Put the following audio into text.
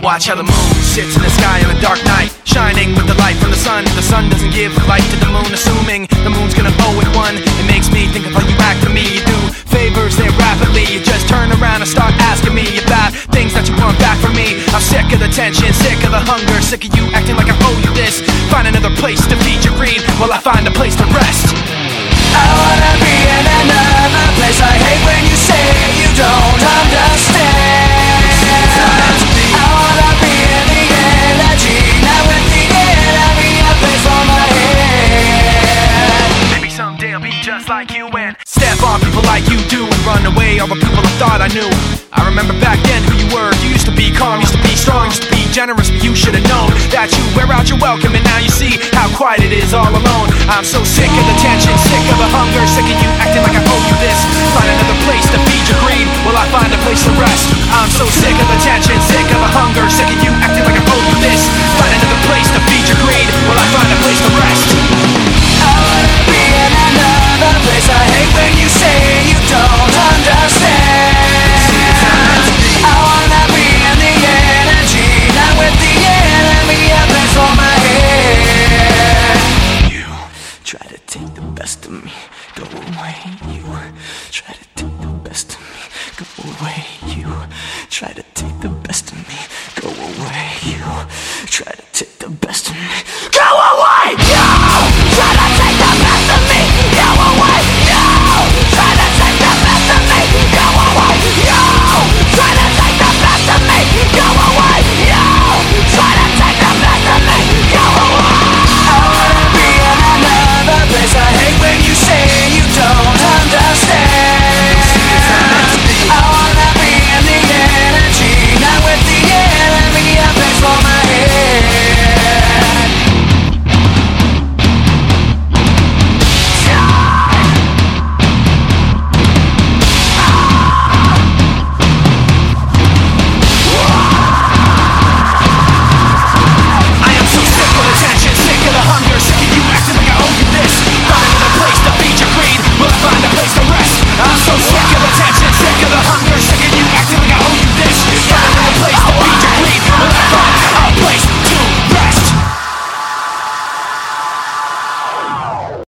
Watch how the moon sits in the sky on a dark night, shining with the light from the sun. The sun doesn't give the light to the moon, assuming the moon's gonna owe it one. It makes me think of how you act to me. You do favors there rapidly, you just turn around and start asking me about things that you want back from me. I'm sick of the tension, sick of the hunger, sick of you acting like I owe you this. Find another place to feed your greed while I find a place to rest. I wanna be in another place. I hate when you say you don't understand. I wanna be in the energy, not with the enemy, a place for my head. Maybe someday I'll be just like you and step on people like you do and run away all the people I thought I knew. I remember back then who you were. You used to be calm, used to be strong, used to be generous, but you should have known that you wear out your welcome, and now you see how quiet it is all alone. I'm so sick of the tension, sick of the hunger, sick of you acting like I owe you this. Find another place to feed your greed while I find a place to rest. I'm so sick of the tension, sick of the hunger, sick of you acting like I owe you this. Find another place to feed your greed while I find a place to rest. I wanna be in another place. I hate when you say you don't understand. I wanna be in the energy, not with the enemy, a place for my head. You try to take the best of me, go away. You try to take the best of me, go away. You try to take the best of me, go away. You try to take the best of me, go